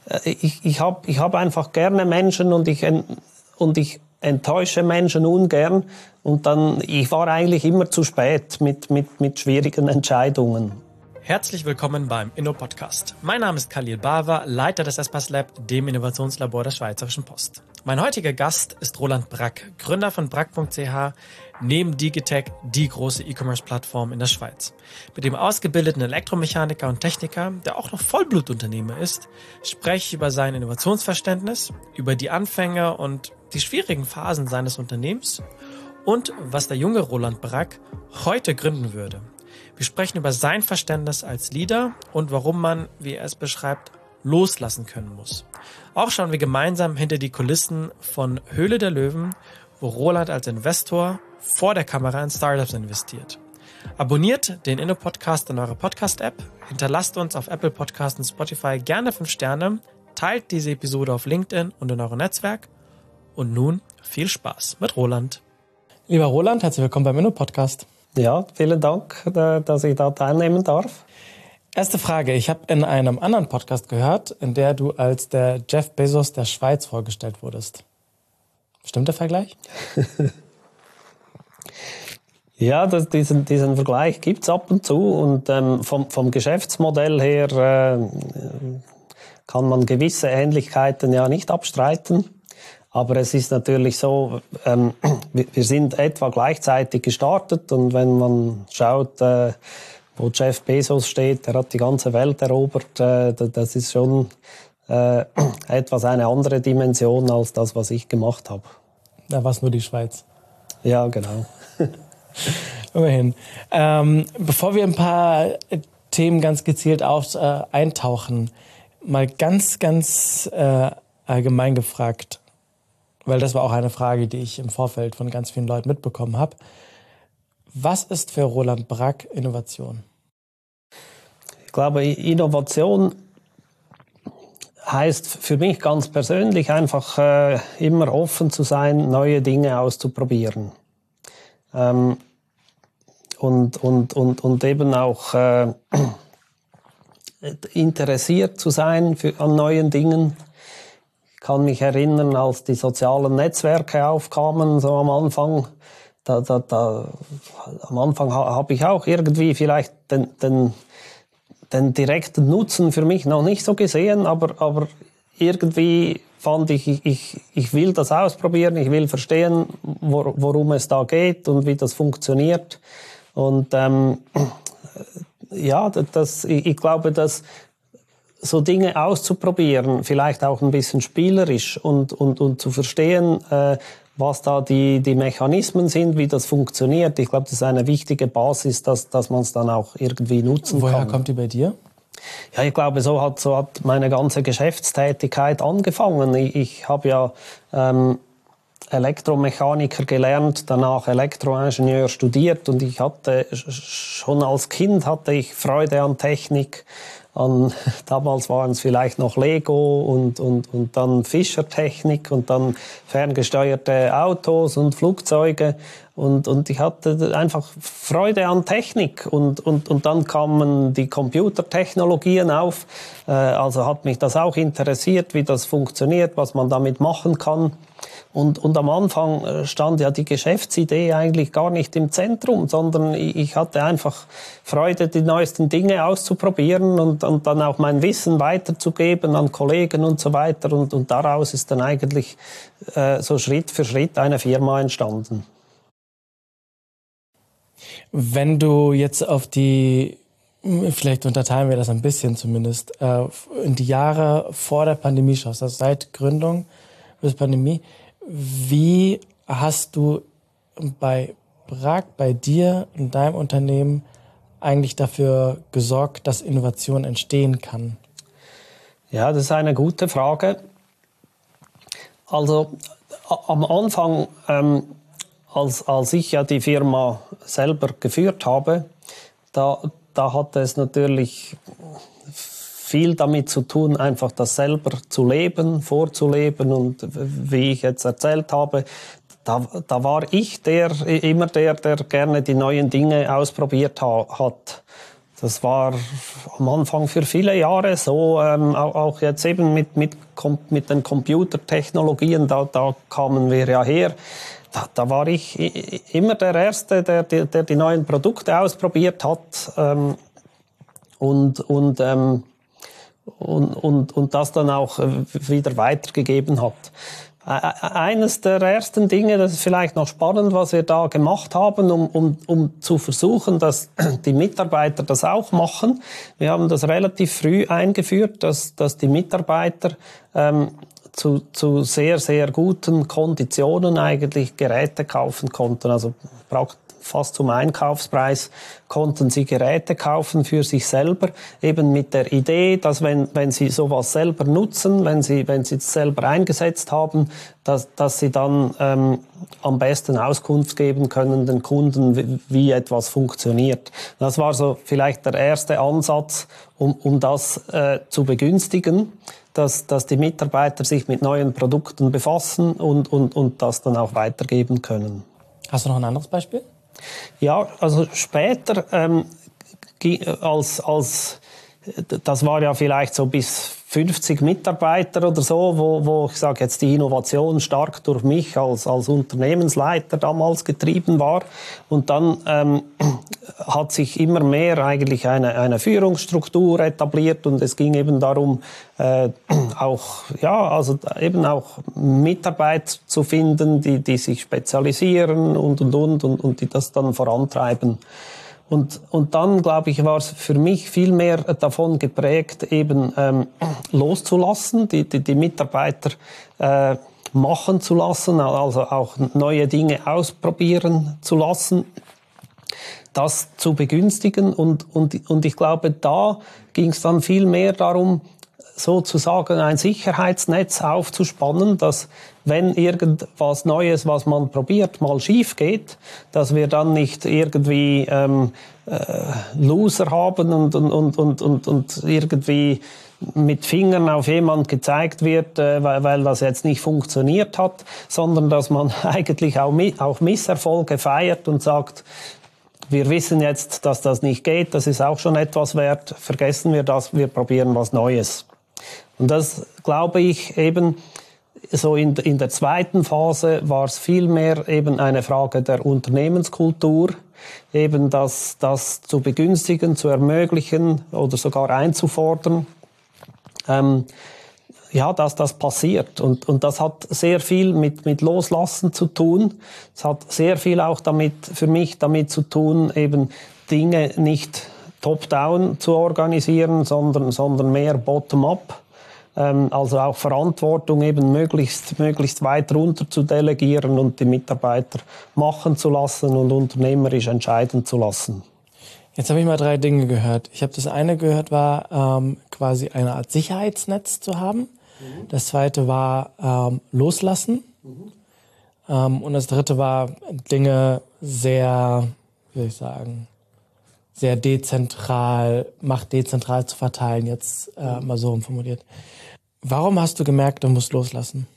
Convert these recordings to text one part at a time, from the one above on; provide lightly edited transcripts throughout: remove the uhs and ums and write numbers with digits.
ich hab einfach gerne Menschen und ich enttäusche Menschen ungern. Und dann, ich war eigentlich immer zu spät mit schwierigen Entscheidungen. Herzlich willkommen beim InnoPodcast. Mein Name ist Khalil Bawa, Leiter des Espace Lab, dem Innovationslabor der Schweizerischen Post. Mein heutiger Gast ist Roland Brack, Gründer von brack.ch, neben Digitec die große E-Commerce-Plattform in der Schweiz. Mit dem ausgebildeten Elektromechaniker und Techniker, der auch noch Vollblutunternehmer ist, spreche ich über sein Innovationsverständnis, über die Anfänge und die schwierigen Phasen seines Unternehmens und was der junge Roland Brack heute gründen würde. Wir sprechen über sein Verständnis als Leader und warum man, wie er es beschreibt, loslassen können muss. Auch schauen wir gemeinsam hinter die Kulissen von Höhle der Löwen, wo Roland als Investor vor der Kamera in Startups investiert. Abonniert den InnoPodcast in eurer Podcast-App, hinterlasst uns auf Apple Podcasts und Spotify gerne 5 Sterne, teilt diese Episode auf LinkedIn und in eurem Netzwerk. Und nun viel Spaß mit Roland. Lieber Roland, herzlich willkommen beim InnoPodcast. Ja, vielen Dank, dass ich da teilnehmen darf. Erste Frage. Ich habe in einem anderen Podcast gehört, in der du als der Jeff Bezos der Schweiz vorgestellt wurdest. Stimmt der Vergleich? Ja, diesen Vergleich gibt's ab und zu. Und vom Geschäftsmodell her kann man gewisse Ähnlichkeiten ja nicht abstreiten. Aber es ist natürlich so, wir sind etwa gleichzeitig gestartet und wenn man schaut, wo Jeff Bezos steht, der hat die ganze Welt erobert, das ist schon etwas eine andere Dimension als das, was ich gemacht habe. Da war es nur die Schweiz. Ja, genau. Immerhin. Bevor wir ein paar Themen ganz gezielt eintauchen, mal ganz allgemein gefragt, weil das war auch eine Frage, die ich im Vorfeld von ganz vielen Leuten mitbekommen habe. Was ist für Roland Brack Innovation? Ich glaube, Innovation heißt für mich ganz persönlich einfach immer offen zu sein, neue Dinge auszuprobieren. Und eben auch interessiert zu sein an neuen Dingen. Ich kann mich erinnern, als die sozialen Netzwerke aufkamen, so am Anfang. Am Anfang habe ich auch irgendwie vielleicht den direkten Nutzen für mich noch nicht so gesehen, aber irgendwie fand ich will das ausprobieren, ich will verstehen, worum es da geht und wie das funktioniert. Und ja, ich glaube, dass so Dinge auszuprobieren, vielleicht auch ein bisschen spielerisch und zu verstehen, was da die Mechanismen sind, wie das funktioniert. Ich glaube, das ist eine wichtige Basis, dass man es dann auch irgendwie nutzen kann. Woher kommt die bei dir? Ja, ich glaube, so hat meine ganze Geschäftstätigkeit angefangen. Ich habe ja Elektromechaniker gelernt, danach Elektroingenieur studiert und ich hatte schon als Kind Freude an Technik. Damals waren es vielleicht noch Lego und dann Fischertechnik und dann ferngesteuerte Autos und Flugzeuge und ich hatte einfach Freude an Technik und dann kamen die Computertechnologien auf, also hat mich das auch interessiert, wie das funktioniert, was man damit machen kann. Und am Anfang stand ja die Geschäftsidee eigentlich gar nicht im Zentrum, sondern ich hatte einfach Freude, die neuesten Dinge auszuprobieren und dann auch mein Wissen weiterzugeben an Kollegen und so weiter. Und daraus ist dann eigentlich so Schritt für Schritt eine Firma entstanden. Wenn du jetzt vielleicht unterteilen wir das ein bisschen zumindest, in die Jahre vor der Pandemie schaust, also seit Gründung bis Pandemie, wie hast du bei Brack, bei dir, in deinem Unternehmen eigentlich dafür gesorgt, dass Innovation entstehen kann? Ja, das ist eine gute Frage. Also am Anfang, als ich ja die Firma selber geführt habe, da hatte es natürlich viel damit zu tun, einfach das selber zu leben, vorzuleben. Und wie ich jetzt erzählt habe, da war ich immer der gerne die neuen Dinge ausprobiert hat. Das war am Anfang für viele Jahre so, auch jetzt eben mit den Computertechnologien, da kamen wir ja her. Da war ich immer der Erste, der die neuen Produkte ausprobiert hat und das dann auch wieder weitergegeben hat. Eines der ersten Dinge, das ist vielleicht noch spannend, was wir da gemacht haben, um zu versuchen, dass die Mitarbeiter das auch machen. Wir haben das relativ früh eingeführt, dass die Mitarbeiter zu sehr, sehr guten Konditionen eigentlich Geräte kaufen konnten. Also fast zum Einkaufspreis konnten sie Geräte kaufen für sich selber, eben mit der Idee, dass wenn sie sowas selber nutzen, wenn sie es selber eingesetzt haben, dass sie dann am besten Auskunft geben können den Kunden, wie etwas funktioniert. Das war so vielleicht der erste Ansatz, um das zu begünstigen, dass die Mitarbeiter sich mit neuen Produkten befassen und das dann auch weitergeben können. Hast du noch ein anderes Beispiel? Ja, also später, das war ja vielleicht so bis 50 Mitarbeiter oder so, wo ich sage jetzt die Innovation stark durch mich als Unternehmensleiter damals getrieben war. Und dann hat sich immer mehr eigentlich eine Führungsstruktur etabliert und es ging eben darum, auch Mitarbeit zu finden, die sich spezialisieren und die das dann vorantreiben. Und dann, glaube ich, war es für mich viel mehr davon geprägt, eben loszulassen, die Mitarbeiter machen zu lassen, also auch neue Dinge ausprobieren zu lassen, das zu begünstigen. Und ich glaube, da ging es dann viel mehr darum, sozusagen ein Sicherheitsnetz aufzuspannen, dass wenn irgendwas Neues, was man probiert, mal schief geht, dass wir dann nicht irgendwie Loser haben und irgendwie mit Fingern auf jemand gezeigt wird, weil das jetzt nicht funktioniert hat, sondern dass man eigentlich auch Misserfolge feiert und sagt, wir wissen jetzt, dass das nicht geht, das ist auch schon etwas wert, vergessen wir das, wir probieren was Neues. Und das, glaube ich, eben so in der zweiten Phase war es vielmehr eben eine Frage der Unternehmenskultur, eben das zu begünstigen, zu ermöglichen oder sogar einzufordern, dass das passiert. Und das hat sehr viel mit Loslassen zu tun. Es hat sehr viel auch für mich damit zu tun, eben Dinge nicht top-down zu organisieren, sondern mehr bottom-up. Also auch Verantwortung eben möglichst weit runter zu delegieren und die Mitarbeiter machen zu lassen und unternehmerisch entscheiden zu lassen. Jetzt habe ich mal 3 Dinge gehört. Ich habe das eine gehört, war quasi eine Art Sicherheitsnetz zu haben. Das zweite war loslassen. Und das dritte war Dinge sehr, wie soll ich sagen, sehr dezentral, Macht dezentral zu verteilen, jetzt mal so formuliert. Warum hast du gemerkt, du musst loslassen?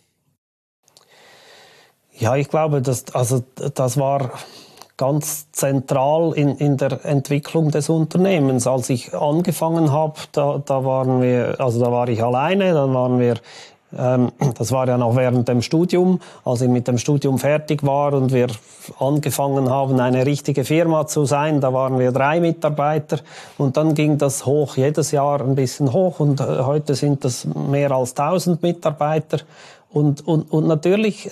Ja, ich glaube, das war ganz zentral in der Entwicklung des Unternehmens. Als ich angefangen habe, da war ich alleine, dann waren wir das war ja noch während dem Studium, als ich mit dem Studium fertig war und wir angefangen haben, eine richtige Firma zu sein. Da waren wir 3 Mitarbeiter und dann ging das hoch, jedes Jahr ein bisschen hoch und heute sind das mehr als 1000 Mitarbeiter. Und natürlich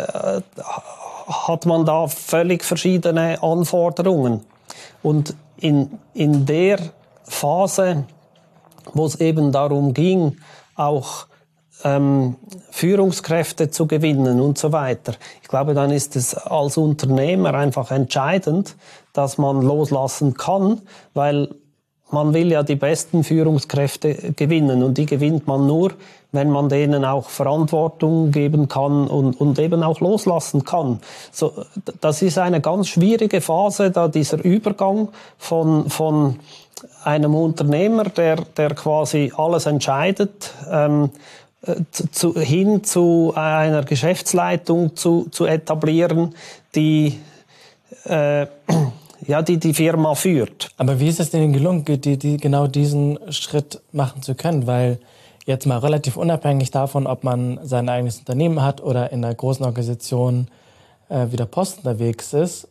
hat man da völlig verschiedene Anforderungen. Und in der Phase, wo es eben darum ging, auch Führungskräfte zu gewinnen und so weiter. Ich glaube, dann ist es als Unternehmer einfach entscheidend, dass man loslassen kann, weil man will ja die besten Führungskräfte gewinnen und die gewinnt man nur, wenn man denen auch Verantwortung geben kann und eben auch loslassen kann. So, das ist eine ganz schwierige Phase, da dieser Übergang von einem Unternehmer, der quasi alles entscheidet, hin zu einer Geschäftsleitung zu etablieren, die die Firma führt. Aber wie ist es denn gelungen, genau diesen Schritt machen zu können? Weil jetzt mal relativ unabhängig davon, ob man sein eigenes Unternehmen hat oder in einer großen Organisation wie der Post unterwegs ist,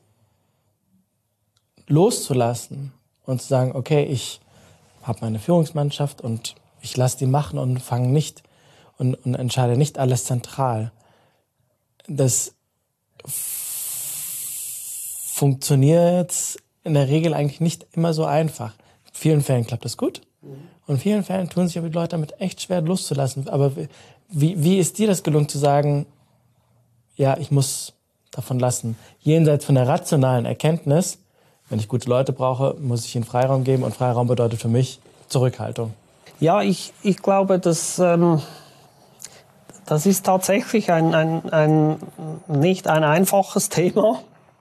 loszulassen und zu sagen, okay, ich habe meine Führungsmannschaft und ich lasse die machen und fange nicht und entscheide nicht alles zentral. Das funktioniert in der Regel eigentlich nicht immer so einfach. In vielen Fällen klappt das gut und in vielen Fällen tun sich aber die Leute damit echt schwer loszulassen. Aber wie ist dir das gelungen zu sagen, ja, ich muss davon lassen, jenseits von der rationalen Erkenntnis, wenn ich gute Leute brauche, muss ich ihnen Freiraum geben und Freiraum bedeutet für mich Zurückhaltung. Ja, ich glaube, das ist tatsächlich nicht ein einfaches Thema.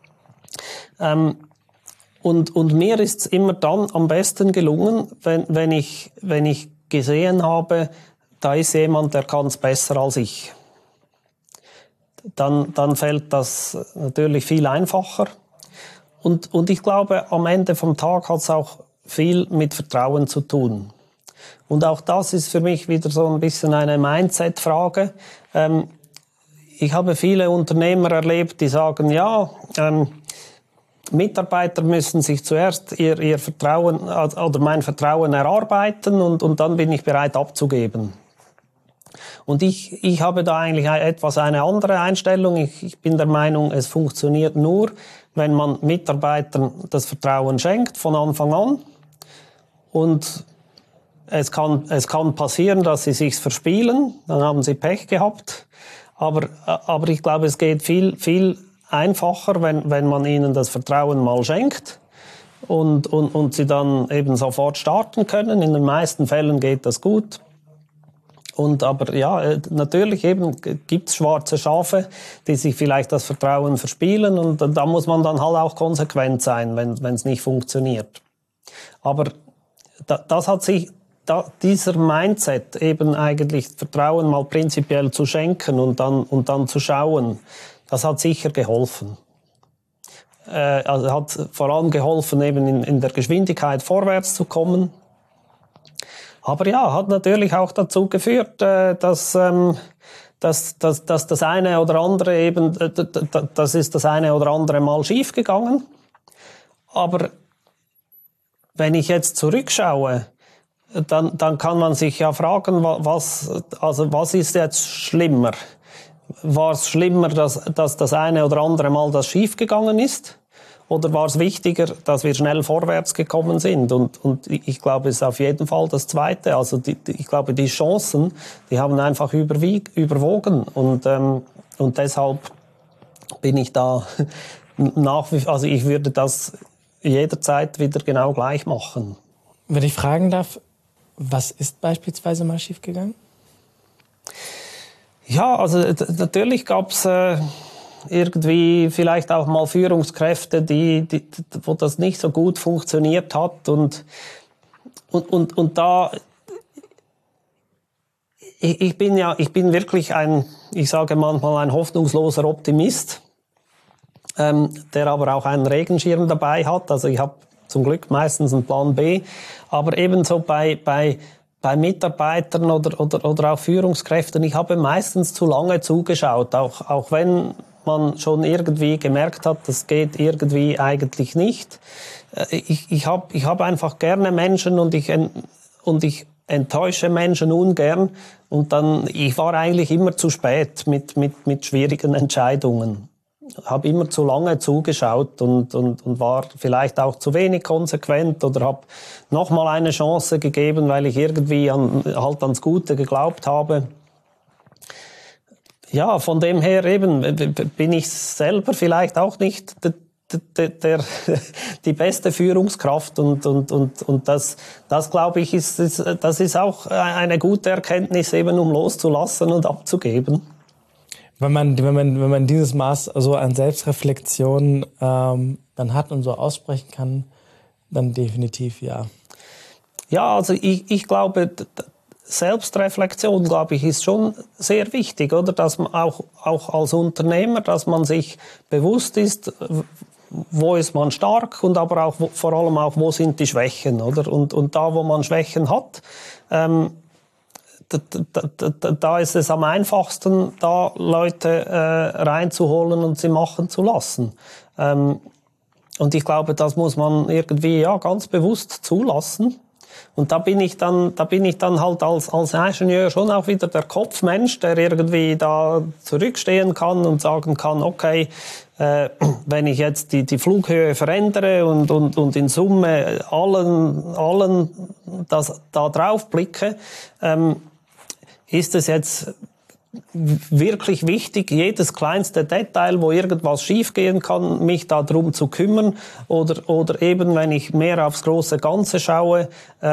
Und mir ist es immer dann am besten gelungen, wenn ich gesehen habe, da ist jemand, der kann es besser als ich. Dann fällt das natürlich viel einfacher. Und ich glaube, am Ende vom Tag hat es auch viel mit Vertrauen zu tun. Und auch das ist für mich wieder so ein bisschen eine Mindset-Frage. Ich habe viele Unternehmer erlebt, die sagen, ja, Mitarbeiter müssen sich zuerst ihr Vertrauen oder mein Vertrauen erarbeiten und dann bin ich bereit abzugeben. Und ich habe da eigentlich eine andere Einstellung. Ich bin der Meinung, es funktioniert nur, wenn man Mitarbeitern das Vertrauen schenkt von Anfang an. Und es kann passieren, dass sie sich's verspielen, dann haben sie Pech gehabt. Aber ich glaube, es geht viel einfacher, wenn man ihnen das Vertrauen mal schenkt und sie dann eben sofort starten können. In den meisten Fällen geht das gut. Aber ja, natürlich eben gibt's schwarze Schafe, die sich vielleicht das Vertrauen verspielen und da muss man dann halt auch konsequent sein, wenn es nicht funktioniert. Aber dieser Mindset eben eigentlich Vertrauen mal prinzipiell zu schenken und dann zu schauen, das hat sicher geholfen. Also hat vor allem geholfen, eben in der Geschwindigkeit vorwärts zu kommen. Aber ja, hat natürlich auch dazu geführt, dass das eine oder andere eben, das ist das eine oder andere Mal schief gegangen. Aber wenn ich jetzt zurückschaue, dann kann man sich ja fragen, was ist jetzt schlimmer? War es schlimmer, dass das eine oder andere Mal das schief gegangen ist? Oder war es wichtiger, dass wir schnell vorwärts gekommen sind? Und ich glaube, es ist auf jeden Fall das Zweite. Also ich glaube, die Chancen, die haben einfach überwogen. Und deshalb bin ich da also ich würde das jederzeit wieder genau gleich machen. Wenn ich fragen darf, was ist beispielsweise mal schiefgegangen? Ja, also natürlich gab's irgendwie vielleicht auch mal Führungskräfte, wo das nicht so gut funktioniert hat und da ich bin wirklich ich sage manchmal ein hoffnungsloser Optimist, der aber auch einen Regenschirm dabei hat. Also ich habe zum Glück meistens einen Plan B, aber ebenso bei Mitarbeitern oder auch Führungskräften, ich habe meistens zu lange zugeschaut, auch wenn man schon irgendwie gemerkt hat, das geht irgendwie eigentlich nicht. Ich hab einfach gerne Menschen und ich enttäusche Menschen ungern und ich war eigentlich immer zu spät mit schwierigen Entscheidungen. Habe immer zu lange zugeschaut und war vielleicht auch zu wenig konsequent oder habe nochmal eine Chance gegeben, weil ich irgendwie ans Gute geglaubt habe. Ja, von dem her eben bin ich selber vielleicht auch nicht die beste Führungskraft und das glaube ich das ist auch eine gute Erkenntnis eben, um loszulassen und abzugeben. Wenn man dieses Maß so an Selbstreflexion dann hat und so aussprechen kann, dann definitiv ja. Ja, also ich glaube, Selbstreflexion, glaube ich, ist schon sehr wichtig, oder? Dass man auch als Unternehmer, dass man sich bewusst ist, wo ist man stark und aber auch vor allem auch, wo sind die Schwächen, oder? Und da, wo man Schwächen hat, da ist es am einfachsten, da Leute reinzuholen und sie machen zu lassen. Und ich glaube, das muss man irgendwie ganz bewusst zulassen. Und da bin ich dann halt als Ingenieur schon auch wieder der Kopfmensch, der irgendwie da zurückstehen kann und sagen kann, okay, wenn ich jetzt die Flughöhe verändere und in Summe allen das da drauf blicke, ist es jetzt wirklich wichtig, jedes kleinste Detail, wo irgendwas schiefgehen kann, mich da drum zu kümmern oder eben, wenn ich mehr aufs große Ganze schaue,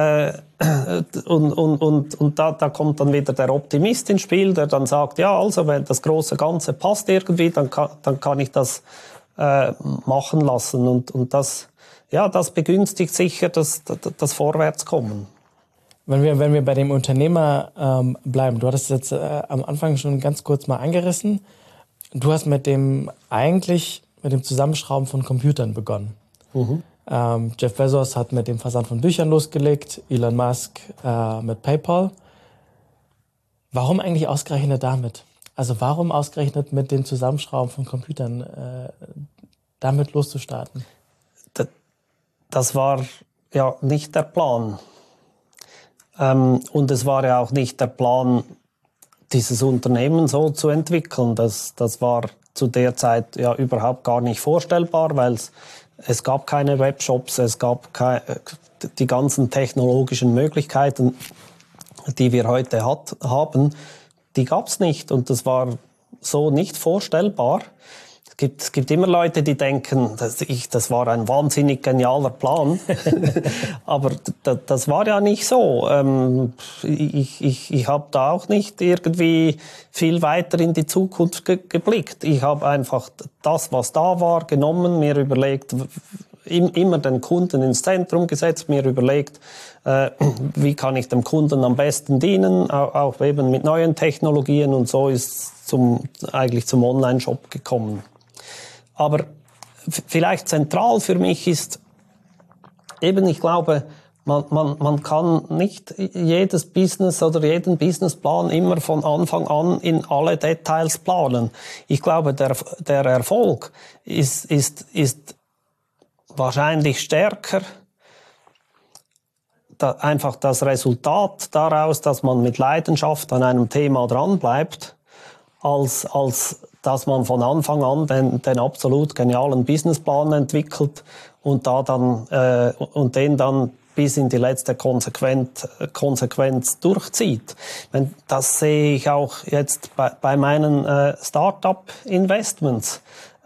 und da kommt dann wieder der Optimist ins Spiel, der dann sagt, ja, also wenn das große Ganze passt irgendwie, dann kann ich das machen lassen und das begünstigt sicher das Vorwärtskommen. Wenn wir bei dem Unternehmer bleiben, du hattest jetzt am Anfang schon ganz kurz mal angerissen. Du hast mit dem Zusammenschrauben von Computern begonnen. Mhm. Jeff Bezos hat mit dem Versand von Büchern losgelegt, Elon Musk mit PayPal. Warum eigentlich ausgerechnet damit? Also warum ausgerechnet mit dem Zusammenschrauben von Computern damit loszustarten? Das war ja nicht der Plan. Und es war ja auch nicht der Plan, dieses Unternehmen so zu entwickeln. Das war zu der Zeit ja überhaupt gar nicht vorstellbar, weil es gab keine Webshops, es gab die ganzen technologischen Möglichkeiten, die wir heute haben, die gab es nicht. Und das war so nicht vorstellbar. Es gibt immer Leute, die denken, das war ein wahnsinnig genialer Plan. Aber das war ja nicht so. Ich habe da auch nicht irgendwie viel weiter in die Zukunft geblickt. Ich habe einfach das, was da war, genommen, mir überlegt, immer den Kunden ins Zentrum gesetzt, mir überlegt, wie kann ich dem Kunden am besten dienen, auch eben mit neuen Technologien, und so ist eigentlich zum Online-Shop gekommen. Aber vielleicht zentral für mich ist eben, ich glaube, man kann nicht jedes Business oder jeden Businessplan immer von Anfang an in alle Details planen. Ich glaube, der Erfolg ist wahrscheinlich stärker, einfach das Resultat daraus, dass man mit Leidenschaft an einem Thema dranbleibt, als dass man von Anfang an den absolut genialen Businessplan entwickelt und den dann bis in die letzte Konsequenz durchzieht. Das sehe ich auch jetzt bei meinen Start-up-Investments.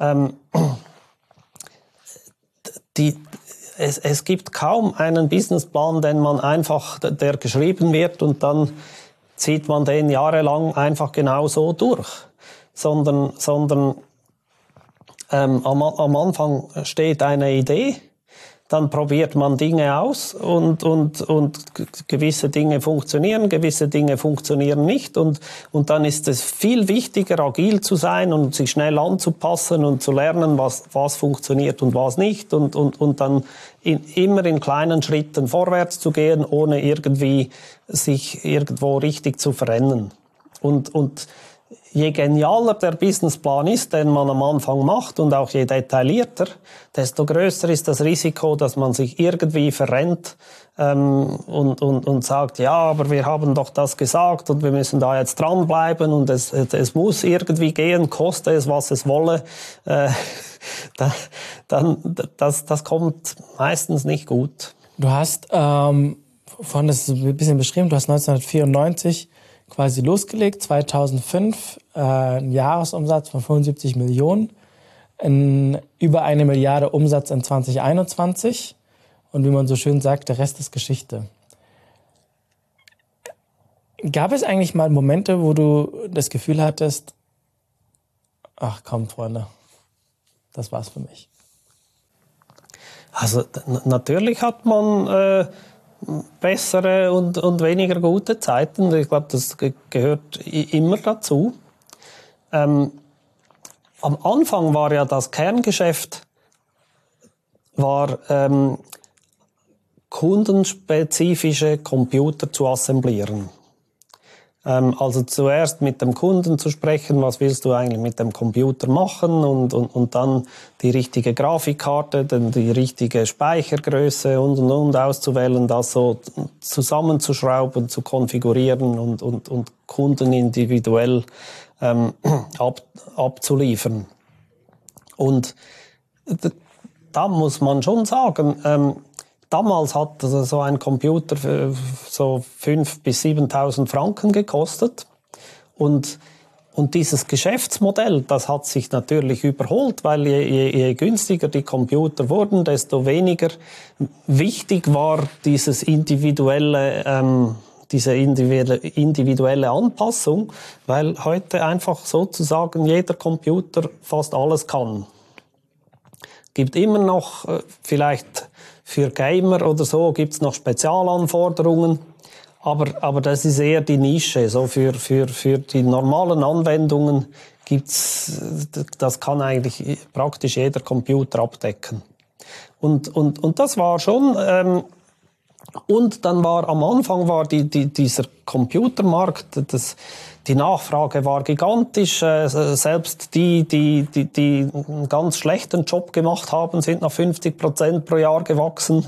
Es gibt kaum einen Businessplan, der geschrieben wird und dann zieht man den jahrelang einfach genau so durch. Sondern am Anfang steht eine Idee, dann probiert man Dinge aus und gewisse Dinge funktionieren, gewisse Dinge funktionieren nicht und dann ist es viel wichtiger, agil zu sein und sich schnell anzupassen und zu lernen, was funktioniert und was nicht und dann immer in kleinen Schritten vorwärts zu gehen, ohne irgendwie sich irgendwo richtig zu verrennen. Und je genialer der Businessplan ist, den man am Anfang macht und auch je detaillierter, desto größer ist das Risiko, dass man sich irgendwie verrennt und sagt, ja, aber wir haben doch das gesagt und wir müssen da jetzt dranbleiben und es muss irgendwie gehen, koste es, was es wolle. Das kommt meistens nicht gut. Du hast vorhin das ein bisschen beschrieben, du hast 1994 quasi losgelegt, 2005 ein Jahresumsatz von 75 Millionen, über 1 Milliarde Umsatz in 2021 und wie man so schön sagt, der Rest ist Geschichte. Gab es eigentlich mal Momente, wo du das Gefühl hattest, ach komm Freunde, das war's für mich? Also natürlich hat man bessere und weniger gute Zeiten. Ich glaube, das gehört immer dazu. Am Anfang war ja das Kerngeschäft war kundenspezifische Computer zu assemblieren. Also zuerst mit dem Kunden zu sprechen, was willst du eigentlich mit dem Computer machen und dann die richtige Grafikkarte, dann die richtige Speichergröße und auszuwählen, das so zusammenzuschrauben, zu konfigurieren und Kunden individuell abzuliefern. Und da muss man schon sagen, damals hat so ein Computer so 5.000 bis 7.000 Franken gekostet. Und dieses Geschäftsmodell, das hat sich natürlich überholt, weil je günstiger die Computer wurden, desto weniger wichtig war diese individuelle Anpassung, weil heute einfach sozusagen jeder Computer fast alles kann. Gibt immer noch vielleicht für Gamer oder so gibt's noch Spezialanforderungen, aber das ist eher die Nische. So für die normalen Anwendungen gibt's, das kann eigentlich praktisch jeder Computer abdecken. Und das war schon. Und dann war am Anfang dieser Computermarkt, die Nachfrage war gigantisch. Selbst die einen ganz schlechten Job gemacht haben, sind noch 50% pro Jahr gewachsen.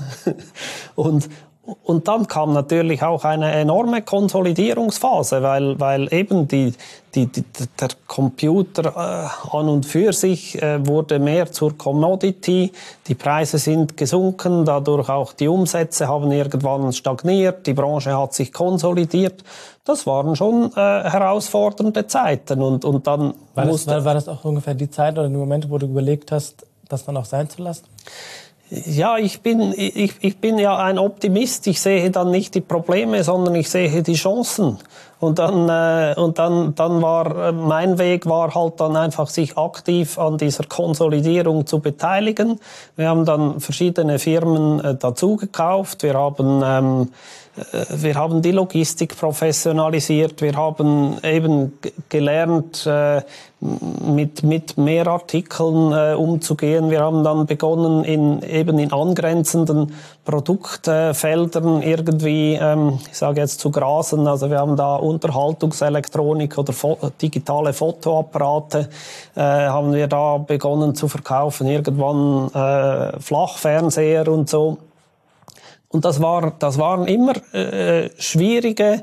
Und dann kam natürlich auch eine enorme Konsolidierungsphase, weil eben der Computer an und für sich wurde mehr zur Commodity. Die Preise sind gesunken, dadurch auch die Umsätze haben irgendwann stagniert, die Branche hat sich konsolidiert. Das waren schon herausfordernde Zeiten und dann war das auch ungefähr die Zeit oder die Momente, wo du überlegt hast, das dann auch sein zu lassen? Ja, ich bin ja ein Optimist. Ich sehe dann nicht die Probleme, sondern ich sehe die Chancen. Und dann war mein Weg halt dann einfach sich aktiv an dieser Konsolidierung zu beteiligen. Wir haben dann verschiedene Firmen dazu gekauft. Wir haben die Logistik professionalisiert. Wir haben eben gelernt, mit mehr Artikeln umzugehen. Wir haben dann begonnen, in angrenzenden Produktfeldern irgendwie, ich sage jetzt, zu grasen. Also wir haben da Unterhaltungselektronik oder digitale Fotoapparate haben wir da begonnen zu verkaufen. Irgendwann Flachfernseher und so. Und das waren immer schwierige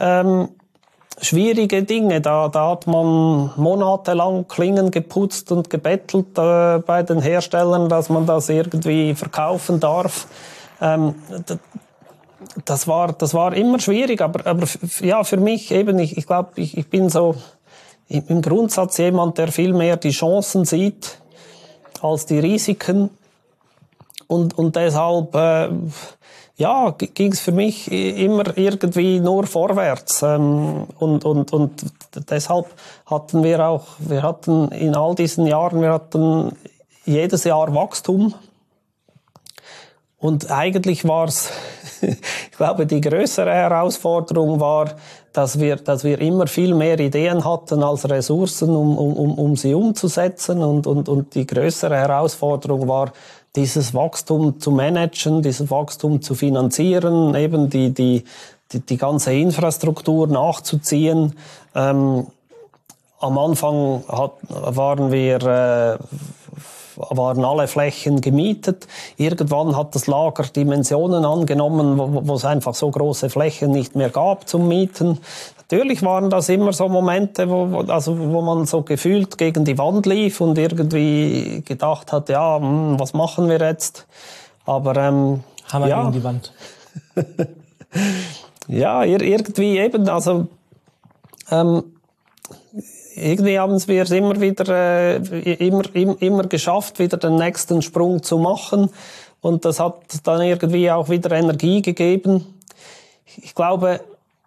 Dinge. Da hat man monatelang Klingen geputzt und gebettelt bei den Herstellern, dass man das irgendwie verkaufen darf. Das war immer schwierig, aber ja, für mich eben, ich glaube, ich bin so im Grundsatz jemand, der viel mehr die Chancen sieht als die Risiken. Und deshalb ging es für mich immer irgendwie nur vorwärts. Und deshalb hatten wir hatten in all diesen Jahren, jedes Jahr Wachstum. Und eigentlich war es, ich glaube, die größere Herausforderung war, dass wir immer viel mehr Ideen hatten als Ressourcen, um sie umzusetzen. Und die größere Herausforderung war, dieses Wachstum zu managen, dieses Wachstum zu finanzieren, eben die ganze Infrastruktur nachzuziehen. Am Anfang waren alle Flächen gemietet. Irgendwann hat das Lager Dimensionen angenommen, wo es einfach so große Flächen nicht mehr gab zum Mieten. Natürlich waren das immer so Momente, wo man so gefühlt gegen die Wand lief und irgendwie gedacht hat, ja, was machen wir jetzt? Aber Hammer gegen die Wand. Ja, irgendwie eben, also irgendwie haben wir es immer wieder immer geschafft, wieder den nächsten Sprung zu machen, und das hat dann irgendwie auch wieder Energie gegeben. Ich glaube,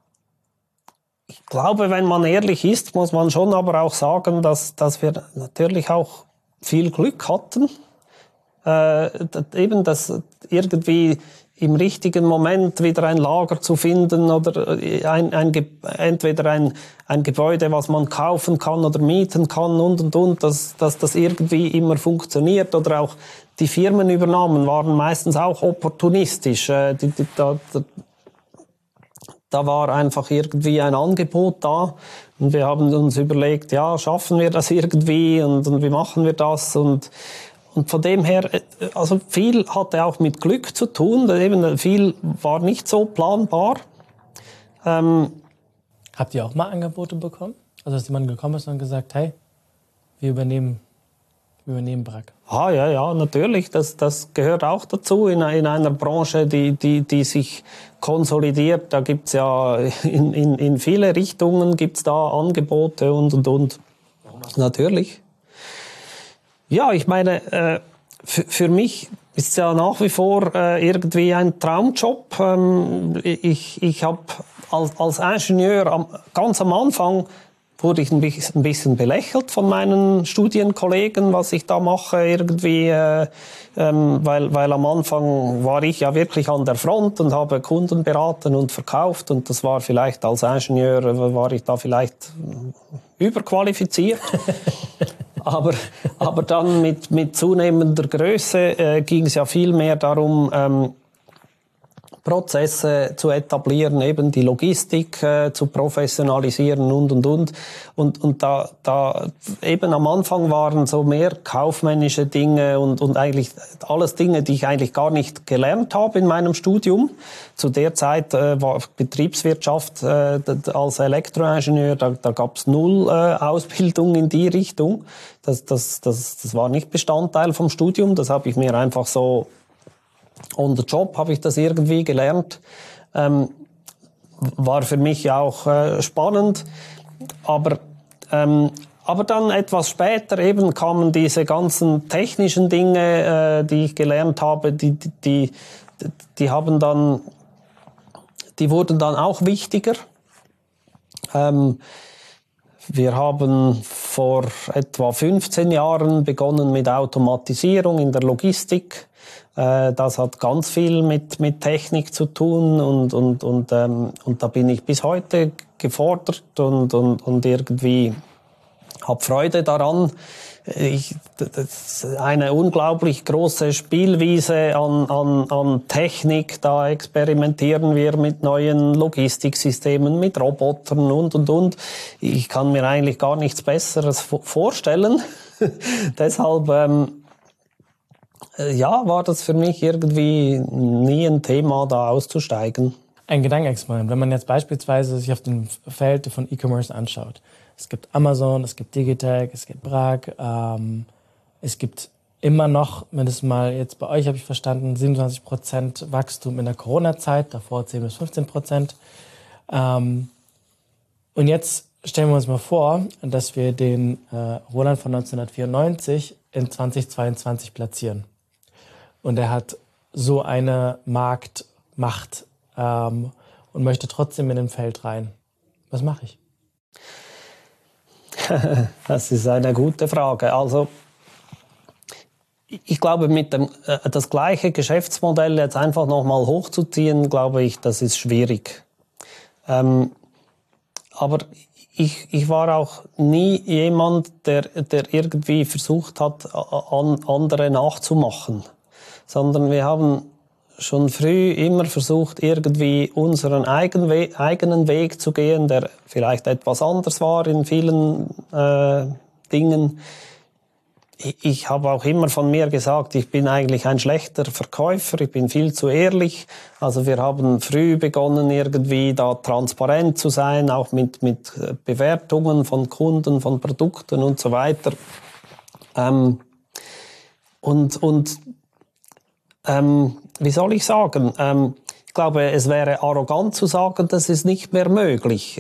wenn man ehrlich ist, muss man schon aber auch sagen, dass wir natürlich auch viel Glück hatten. Eben, dass irgendwie im richtigen Moment wieder ein Lager zu finden oder entweder ein Gebäude, was man kaufen kann oder mieten kann und, dass das irgendwie immer funktioniert. Oder auch die Firmenübernahmen waren meistens auch opportunistisch. Da war einfach irgendwie ein Angebot da und wir haben uns überlegt, ja, schaffen wir das irgendwie und wie machen wir das und von dem her, also viel hatte auch mit Glück zu tun, eben viel war nicht so planbar. Habt ihr auch mal Angebote bekommen? Also dass jemand gekommen ist und gesagt, hey, wir übernehmen Bragg. Ja, natürlich. Das gehört auch dazu in einer Branche, die sich konsolidiert. Da gibt's ja in viele Richtungen gibt's da Angebote und. Natürlich. Ja, ich meine, für mich ist es ja nach wie vor irgendwie ein Traumjob. Ich habe als Ingenieur ganz am Anfang wurde ich ein bisschen belächelt von meinen Studienkollegen, was ich da mache irgendwie, weil am Anfang war ich ja wirklich an der Front und habe Kunden beraten und verkauft und das war vielleicht als Ingenieur, war ich da vielleicht überqualifiziert. aber dann mit zunehmender Größe ging es ja viel mehr darum, Prozesse zu etablieren, eben die Logistik zu professionalisieren und da eben am Anfang waren so mehr kaufmännische Dinge und eigentlich alles Dinge, die ich eigentlich gar nicht gelernt habe in meinem Studium. Zu der Zeit war Betriebswirtschaft als Elektroingenieur, da gab's null Ausbildung in die Richtung. Das war nicht Bestandteil vom Studium, das habe ich mir einfach so on the job habe ich das irgendwie gelernt. War für mich auch spannend. Aber dann etwas später eben kamen diese ganzen technischen Dinge, die ich gelernt habe, die wurden dann auch wichtiger. Wir haben vor etwa 15 Jahren begonnen mit Automatisierung in der Logistik. Das hat ganz viel mit Technik zu tun und da bin ich bis heute gefordert und irgendwie habe Freude daran. Das ist eine unglaublich große Spielwiese an Technik. Da experimentieren wir mit neuen Logistiksystemen, mit Robotern und. Ich kann mir eigentlich gar nichts Besseres vorstellen. Deshalb war das für mich irgendwie nie ein Thema, da auszusteigen. Ein Gedankenexperiment. Wenn man jetzt beispielsweise sich auf dem Feld von E-Commerce anschaut. Es gibt Amazon, es gibt Digitec, es gibt Bragg. Es gibt immer noch, mindestens mal jetzt bei euch habe ich verstanden, 27% Wachstum in der Corona-Zeit, davor 10-15%. Und jetzt stellen wir uns mal vor, dass wir den Roland von 1994 in 2022 platzieren. Und er hat so eine Marktmacht und möchte trotzdem in den Feld rein. Was mache ich? Das ist eine gute Frage. Also ich glaube, mit das gleiche Geschäftsmodell jetzt einfach nochmal hochzuziehen, glaube ich, das ist schwierig. Aber ich war auch nie jemand, der irgendwie versucht hat, andere nachzumachen. Sondern wir haben schon früh immer versucht, irgendwie unseren eigenen Weg zu gehen, der vielleicht etwas anders war in vielen Dingen. Ich habe auch immer von mir gesagt, ich bin eigentlich ein schlechter Verkäufer, ich bin viel zu ehrlich. Also wir haben früh begonnen, irgendwie da transparent zu sein, auch mit Bewertungen von Kunden, von Produkten und so weiter. Wie soll ich sagen? Ich glaube, es wäre arrogant zu sagen, das ist nicht mehr möglich.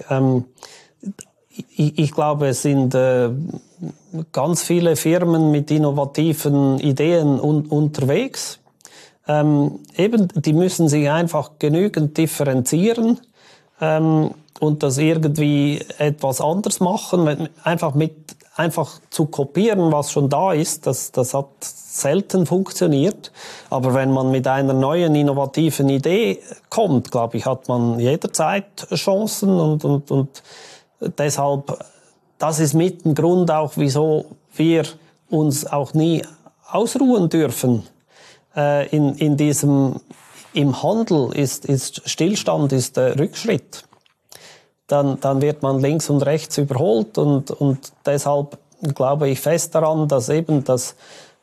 Ich glaube, es sind ganz viele Firmen mit innovativen Ideen unterwegs. Die müssen sich einfach genügend differenzieren und das irgendwie etwas anders machen, einfach mit einfach zu kopieren, was schon da ist, das hat selten funktioniert. Aber wenn man mit einer neuen, innovativen Idee kommt, glaube ich, hat man jederzeit Chancen und deshalb, das ist mit ein Grund auch, wieso wir uns auch nie ausruhen dürfen. In diesem, im Handel ist Stillstand, ist Rückschritt. Dann wird man links und rechts überholt und deshalb glaube ich fest daran, dass eben dass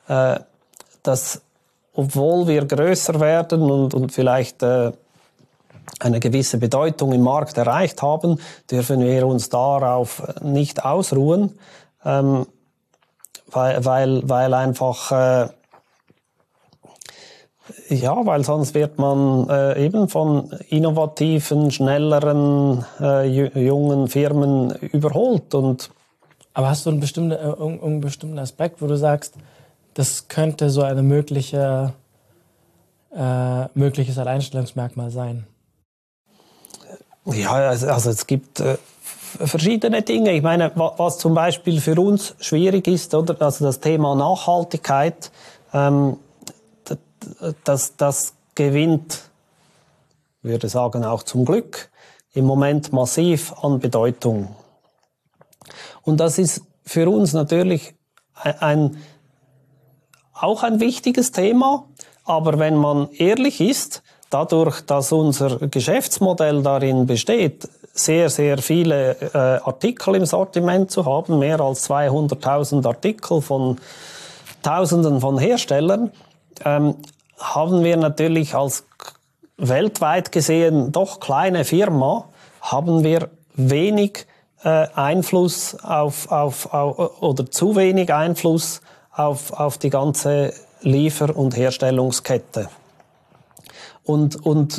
obwohl wir größer werden und vielleicht eine gewisse Bedeutung im Markt erreicht haben, dürfen wir uns darauf nicht ausruhen, weil einfach weil sonst wird man eben von innovativen, schnelleren, jungen Firmen überholt. Aber hast du einen bestimmten Aspekt, wo du sagst, das könnte so eine mögliches Alleinstellungsmerkmal sein? Ja, also es gibt verschiedene Dinge. Ich meine, was zum Beispiel für uns schwierig ist, oder? Also das Thema Nachhaltigkeit, das gewinnt, würde sagen, auch zum Glück im Moment massiv an Bedeutung. Und das ist für uns natürlich auch ein wichtiges Thema, aber wenn man ehrlich ist, dadurch, dass unser Geschäftsmodell darin besteht, sehr, sehr viele Artikel im Sortiment zu haben, mehr als 200.000 Artikel von Tausenden von Herstellern, haben wir natürlich als weltweit gesehen doch kleine Firma, haben wir wenig Einfluss oder zu wenig Einfluss auf die ganze Liefer- und Herstellungskette. Und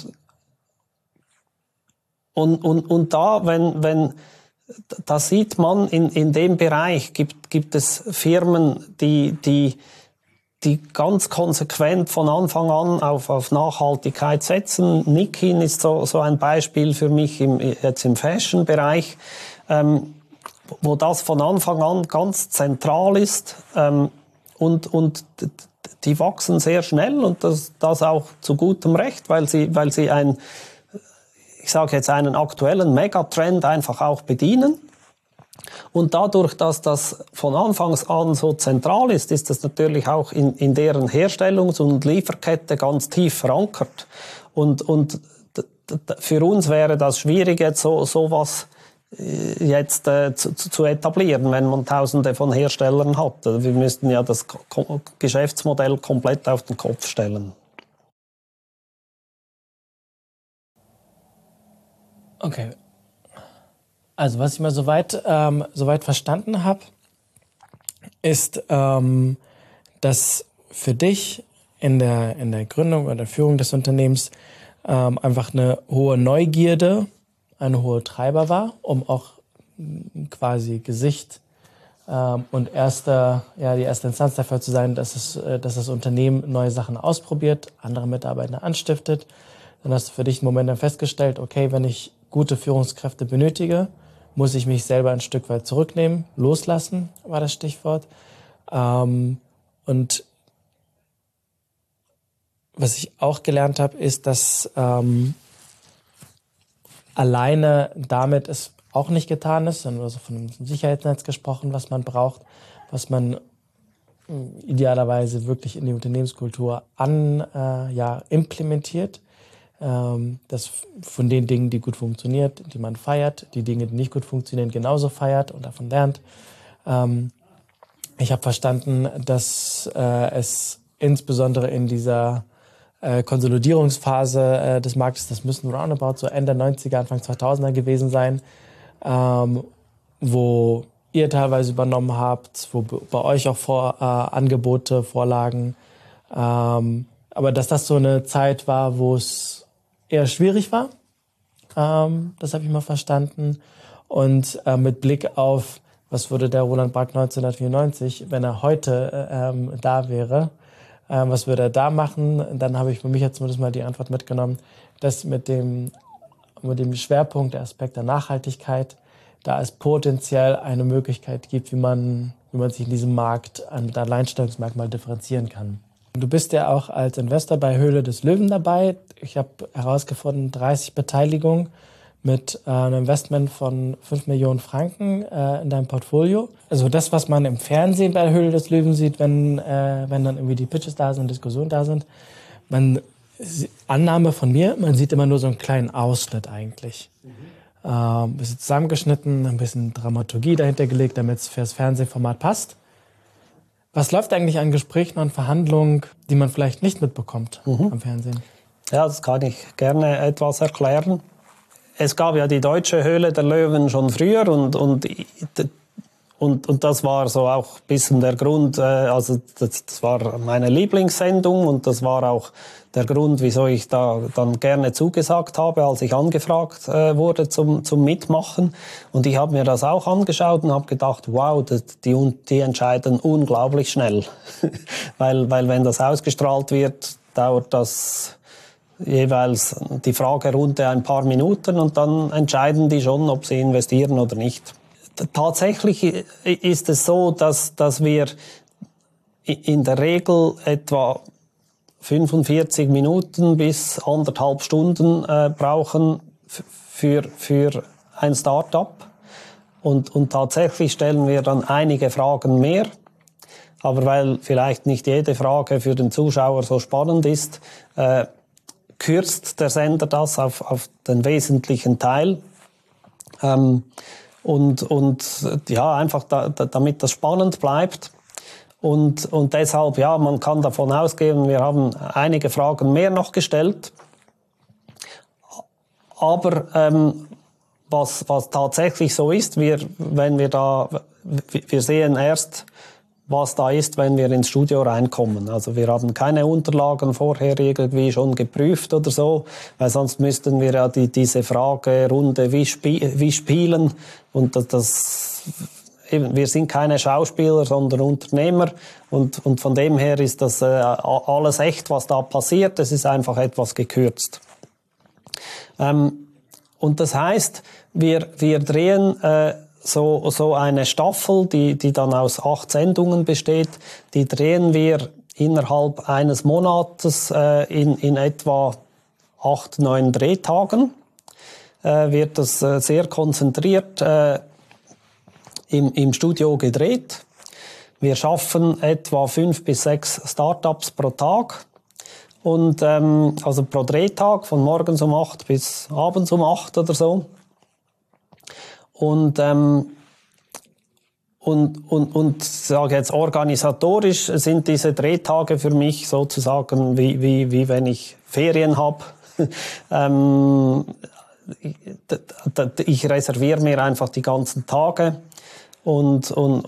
da, da sieht man, in dem Bereich gibt es Firmen, die ganz konsequent von Anfang an auf Nachhaltigkeit setzen. Nikin ist so ein Beispiel für mich jetzt im Fashion-Bereich, wo das von Anfang an ganz zentral ist, und die wachsen sehr schnell und das auch zu gutem Recht, weil sie einen aktuellen Megatrend einfach auch bedienen. Und dadurch, dass das von Anfangs an so zentral ist, ist das natürlich auch in deren Herstellungs- und Lieferkette ganz tief verankert. Und für uns wäre das schwierig, jetzt sowas jetzt zu etablieren, wenn man Tausende von Herstellern hat. Wir müssten ja das Geschäftsmodell komplett auf den Kopf stellen. Okay. Also was ich mal soweit verstanden habe, ist, dass für dich in der Gründung oder der Führung des Unternehmens einfach eine hohe Neugierde, eine hohe Treiber war, um auch quasi Gesicht und die erste Instanz dafür zu sein, dass das Unternehmen neue Sachen ausprobiert, andere Mitarbeiter anstiftet. Dann hast du für dich einen Moment dann festgestellt, okay, wenn ich gute Führungskräfte benötige, muss ich mich selber ein Stück weit zurücknehmen, loslassen, war das Stichwort. Und was ich auch gelernt habe, ist, dass alleine damit es auch nicht getan ist, sondern also von einem Sicherheitsnetz gesprochen, was man braucht, was man idealerweise wirklich in die Unternehmenskultur implementiert. Das von den Dingen, die gut funktioniert, die man feiert, die Dinge, die nicht gut funktionieren, genauso feiert und davon lernt. Ich habe verstanden, dass es insbesondere in dieser Konsolidierungsphase des Marktes, das müssen roundabout so Ende 90er, Anfang 2000er gewesen sein, wo ihr teilweise übernommen habt, wo bei euch auch Angebote vorlagen. Aber dass das so eine Zeit war, wo es eher schwierig war, das habe ich mal verstanden. Und mit Blick auf, was würde der Roland Brack 1994, wenn er heute da wäre, was würde er da machen? Dann habe ich für mich jetzt zumindest mal die Antwort mitgenommen, dass mit dem Schwerpunkt, der Aspekt der Nachhaltigkeit, da es potenziell eine Möglichkeit gibt, wie man sich in diesem Markt mit Alleinstellungsmerkmal differenzieren kann. Du bist ja auch als Investor bei Höhle des Löwen dabei. Ich habe herausgefunden, 30 Beteiligungen mit einem Investment von 5 Millionen Franken in deinem Portfolio. Also das, was man im Fernsehen bei Höhle des Löwen sieht, wenn dann irgendwie die Pitches da sind und Diskussionen da sind. Annahme von mir, man sieht immer nur so einen kleinen Ausschnitt eigentlich. Ein bisschen zusammengeschnitten, ein bisschen Dramaturgie dahinter gelegt, damit es fürs Fernsehformat passt. Was läuft eigentlich an Gesprächen, an Verhandlungen, die man vielleicht nicht mitbekommt am Fernsehen? Ja, das kann ich gerne etwas erklären. Es gab ja die deutsche Höhle der Löwen schon früher und das war so auch ein bisschen der Grund, also das war meine Lieblingssendung und das war auch der Grund, wieso ich da dann gerne zugesagt habe, als ich angefragt wurde zum Mitmachen. Und ich habe mir das auch angeschaut und habe gedacht, wow, die entscheiden unglaublich schnell. weil wenn das ausgestrahlt wird, dauert das jeweils die Fragerunde ein paar Minuten und dann entscheiden die schon, ob sie investieren oder nicht. Tatsächlich ist es so, dass wir in der Regel etwa 45 Minuten bis 1,5 Stunden brauchen für ein Start-up. Und tatsächlich stellen wir dann einige Fragen mehr. Aber weil vielleicht nicht jede Frage für den Zuschauer so spannend ist, kürzt der Sender das auf den wesentlichen Teil. Ja, einfach damit das spannend bleibt. Und deshalb, ja, man kann davon ausgehen, wir haben einige Fragen mehr noch gestellt. Aber was tatsächlich so ist, wir sehen erst, was da ist, wenn wir ins Studio reinkommen. Also wir haben keine Unterlagen vorher irgendwie schon geprüft oder so, weil sonst müssten wir ja diese Fragerunde wie spielen. Und wir sind keine Schauspieler, sondern Unternehmer. Und von dem her ist das alles echt, was da passiert. Es ist einfach etwas gekürzt. Und das heißt, wir drehen so eine Staffel, die dann aus 8 Sendungen besteht, die drehen wir innerhalb eines Monates in etwa 8, 9 Drehtagen. Wird das sehr konzentriert im Studio gedreht. Wir schaffen etwa 5 bis 6 Startups pro Tag. Und also pro Drehtag von morgens um 8 bis abends um 8 oder so. Und sage jetzt organisatorisch sind diese Drehtage für mich sozusagen wie wenn ich Ferien habe. Ich reserviere mir einfach die ganzen Tage und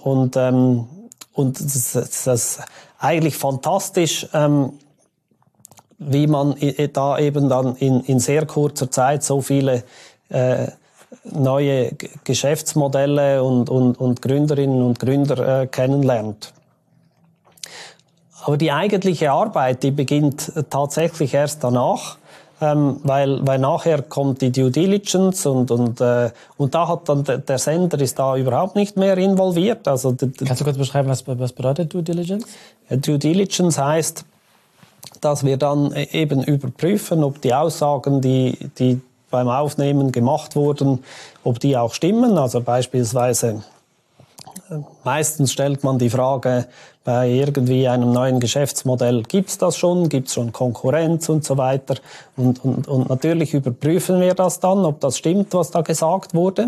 das ist eigentlich fantastisch, wie man da eben dann in sehr kurzer Zeit so viele neue Geschäftsmodelle und Gründerinnen und Gründer kennenlernt. Aber die eigentliche Arbeit, die beginnt tatsächlich erst danach, weil nachher kommt die Due Diligence und da hat dann der Sender ist da überhaupt nicht mehr involviert. Also kannst du kurz beschreiben, was bedeutet Due Diligence? Due Diligence heißt, dass wir dann eben überprüfen, ob die Aussagen, die beim Aufnehmen gemacht wurden, ob die auch stimmen. Also beispielsweise, meistens stellt man die Frage bei irgendwie einem neuen Geschäftsmodell, gibt's das schon, gibt's schon Konkurrenz und so weiter. Und natürlich überprüfen wir das dann, ob das stimmt, was da gesagt wurde.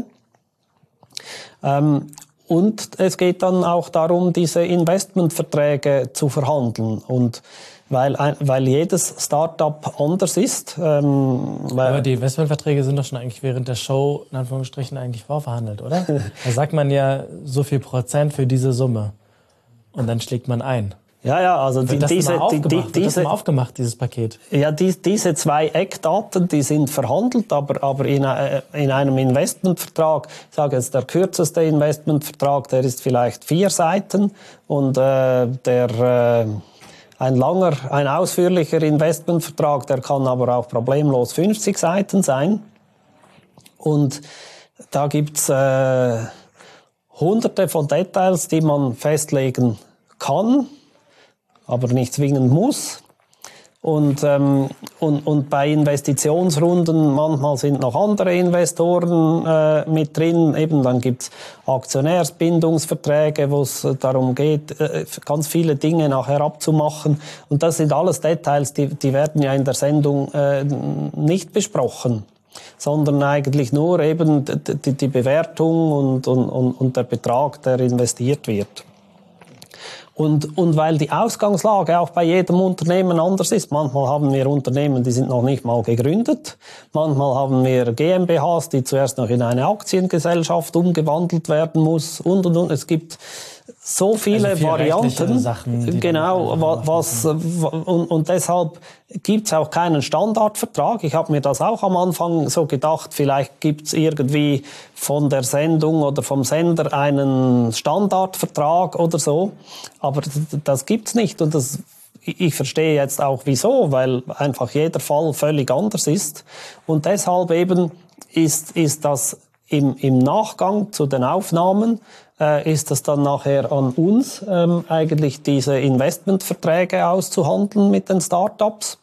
Und es geht dann auch darum, diese Investmentverträge zu verhandeln. Und weil jedes Start-up anders ist. Aber die Investmentverträge sind doch schon eigentlich während der Show, in Anführungsstrichen, eigentlich vorverhandelt, oder? Da sagt man ja so viel Prozent für diese Summe. Und dann schlägt man ein. Ja, also wird das mal aufgemacht, dieses Paket? Ja, diese 2 Eckdaten, die sind verhandelt, aber in einem Investmentvertrag, ich sage jetzt, der kürzeste Investmentvertrag, der ist vielleicht 4 Seiten und ein ausführlicher Investmentvertrag, der kann aber auch problemlos 50 Seiten sein. Und Da gibt's hunderte von Details, die man festlegen kann, aber nicht zwingend muss. Und bei Investitionsrunden, manchmal sind noch andere Investoren mit drin. Eben, dann gibt's Aktionärsbindungsverträge, wo es darum geht, ganz viele Dinge nachher abzumachen. Und das sind alles Details, die werden ja in der Sendung nicht besprochen, sondern eigentlich nur eben die Bewertung und der Betrag, der investiert wird. Und weil die Ausgangslage auch bei jedem Unternehmen anders ist. Manchmal haben wir Unternehmen, die sind noch nicht mal gegründet. Manchmal haben wir GmbHs, die zuerst noch in eine Aktiengesellschaft umgewandelt werden muss. Und. Es gibt so viele Varianten. Sachen, genau, und deshalb gibt's auch keinen Standardvertrag. Ich habe mir das auch am Anfang so gedacht, vielleicht gibt's irgendwie von der Sendung oder vom Sender einen Standardvertrag oder so. Aber das gibt's nicht. Und ich verstehe jetzt auch wieso, weil einfach jeder Fall völlig anders ist. Und deshalb eben ist das im Nachgang zu den Aufnahmen, ist es dann nachher an uns, eigentlich diese Investmentverträge auszuhandeln mit den Startups.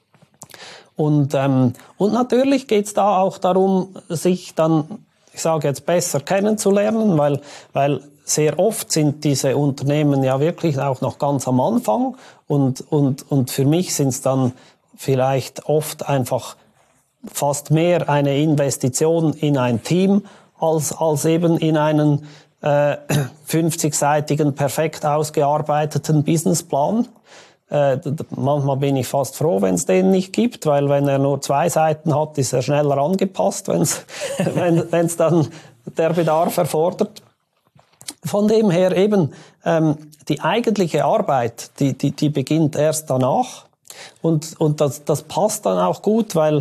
Und natürlich geht's da auch darum, sich dann, ich sage jetzt, besser kennenzulernen, weil sehr oft sind diese Unternehmen ja wirklich auch noch ganz am Anfang und für mich sind es dann vielleicht oft einfach fast mehr eine Investition in ein Team als eben in einen 50-seitigen, perfekt ausgearbeiteten Businessplan. Manchmal bin ich fast froh, wenn es den nicht gibt, weil wenn er nur 2 Seiten hat, ist er schneller angepasst, wenn's dann der Bedarf erfordert. Von dem her eben, die eigentliche Arbeit, die beginnt erst danach. Und das passt dann auch gut, weil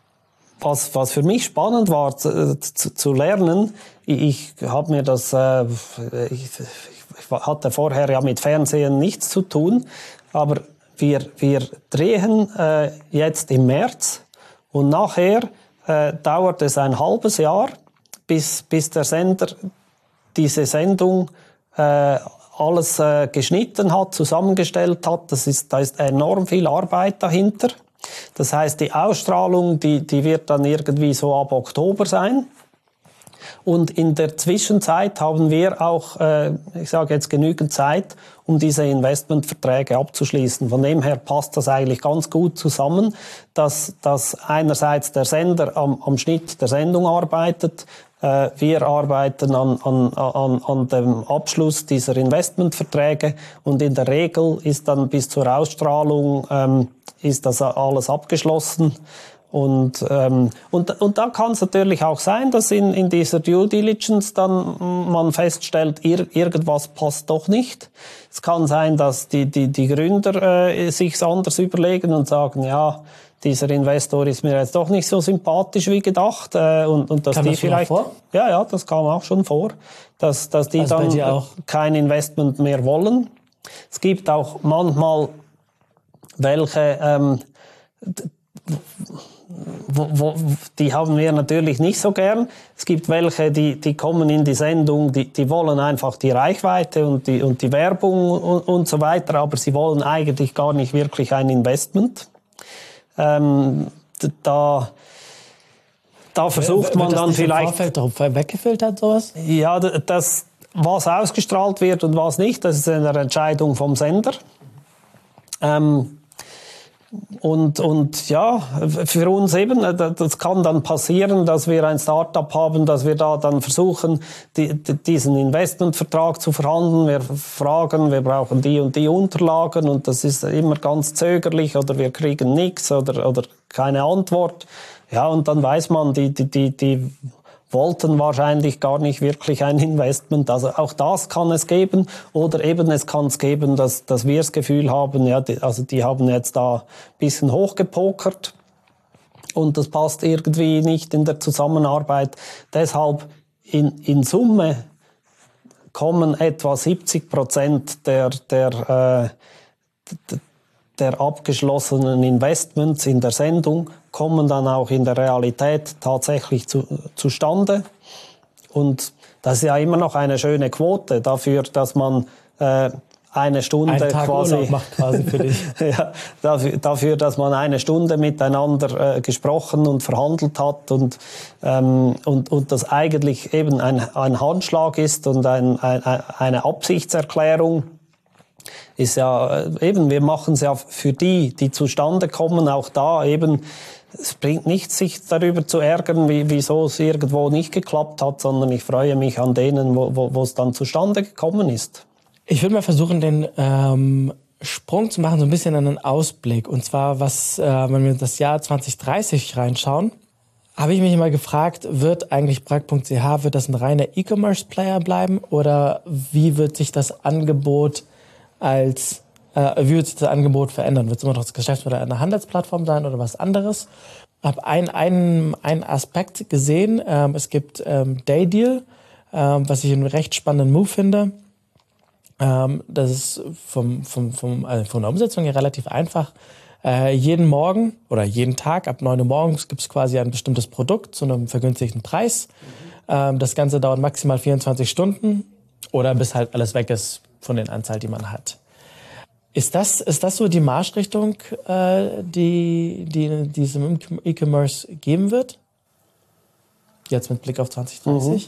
was für mich spannend war zu lernen, ich habe mir das, ich hatte vorher ja mit Fernsehen nichts zu tun, aber wir drehen jetzt im März und nachher dauert es ein halbes Jahr, bis der Sender diese Sendung alles geschnitten hat, zusammengestellt hat. Da ist enorm viel Arbeit dahinter. Das heißt, die Ausstrahlung, die wird dann irgendwie so ab Oktober sein. Und in der Zwischenzeit haben wir auch, ich sage jetzt, genügend Zeit, um diese Investmentverträge abzuschließen. Von dem her passt das eigentlich ganz gut zusammen, dass einerseits der Sender am Schnitt der Sendung arbeitet, wir arbeiten an dem Abschluss dieser Investmentverträge und in der Regel ist dann bis zur Ausstrahlung ist das alles abgeschlossen. Und da kann es natürlich auch sein, dass in dieser Due Diligence dann man feststellt, irgendwas passt doch nicht. Es kann sein, dass die Gründer sich's anders überlegen und sagen, ja, dieser Investor ist mir jetzt doch nicht so sympathisch wie gedacht, und dass kam die das vielleicht schon vor? Ja, das kam auch schon vor, dass die also dann kein Investment mehr wollen. Es gibt auch manchmal welche die haben wir natürlich nicht so gern. Es gibt welche, die kommen in die Sendung, die wollen einfach die Reichweite und die Werbung und so weiter, aber sie wollen eigentlich gar nicht wirklich ein Investment. Da versucht man dann vielleicht... Wird das im weggefiltert, sowas? Ja, das, was ausgestrahlt wird und was nicht, das ist eine Entscheidung vom Sender. Und ja, für uns eben, das kann dann passieren, dass wir ein Startup haben, dass wir da dann versuchen, diesen Investmentvertrag zu verhandeln. Wir fragen, wir brauchen die und die Unterlagen und das ist immer ganz zögerlich oder wir kriegen nichts oder keine Antwort. Ja, und dann weiß man, die wollten wahrscheinlich gar nicht wirklich ein Investment. Also auch das kann es geben. Oder eben es kann es geben, dass wir das Gefühl haben, ja, die haben jetzt da ein bisschen hochgepokert und das passt irgendwie nicht in der Zusammenarbeit. Deshalb in Summe kommen etwa 70% der der abgeschlossenen Investments in der Sendung kommen dann auch in der Realität tatsächlich zustande. Und das ist ja immer noch eine schöne Quote dafür, dass man eine Stunde einen Tag Urlaub macht quasi für dich. ja, dafür, dass man eine Stunde miteinander gesprochen und verhandelt hat und das eigentlich eben ein Handschlag ist und eine Absichtserklärung. Ist ja eben, wir machen es ja für die zustande kommen, auch da eben. Es bringt nichts, sich darüber zu ärgern, wieso es irgendwo nicht geklappt hat, sondern ich freue mich an denen, wo es dann zustande gekommen ist. Ich würde mal versuchen, den Sprung zu machen, so ein bisschen einen Ausblick. Und zwar, wenn wir in das Jahr 2030 reinschauen, habe ich mich mal gefragt, wird eigentlich Bragg.ch, wird das ein reiner E-Commerce-Player bleiben? Oder wie wird sich das Angebot verändern? Wird es immer noch das Geschäftsmodell einer Handelsplattform sein oder was anderes? Ich habe einen Aspekt gesehen. Es gibt Daydeal, was ich einen recht spannenden Move finde. Das ist von der Umsetzung her relativ einfach. Jeden Morgen oder jeden Tag ab 9 Uhr morgens gibt es quasi ein bestimmtes Produkt zu einem vergünstigten Preis. Das Ganze dauert maximal 24 Stunden oder bis halt alles weg ist von den Anzahl, die man hat. Ist das so die Marschrichtung, die es im E-Commerce geben wird? Jetzt mit Blick auf 2030?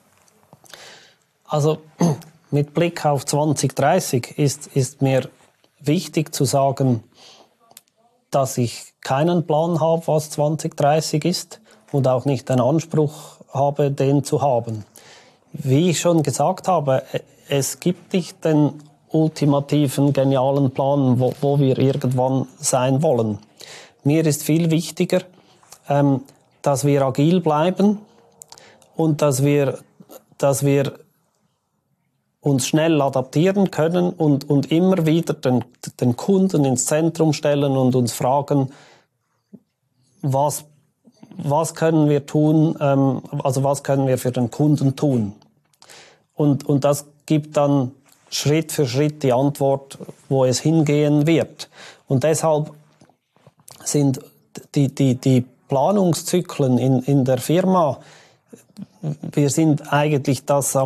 Also mit Blick auf 2030 ist mir wichtig zu sagen, dass ich keinen Plan habe, was 2030 ist und auch nicht den Anspruch habe, den zu haben. Wie ich schon gesagt habe, es gibt nicht den ultimativen, genialen Plan, wo wir irgendwann sein wollen. Mir ist viel wichtiger, dass wir agil bleiben und dass wir uns schnell adaptieren können und immer wieder den Kunden ins Zentrum stellen und uns fragen, was können wir tun, also was können wir für den Kunden tun. Und das gibt dann Schritt für Schritt die Antwort, wo es hingehen wird. Und deshalb sind die Planungszyklen in der Firma, wir sind eigentlich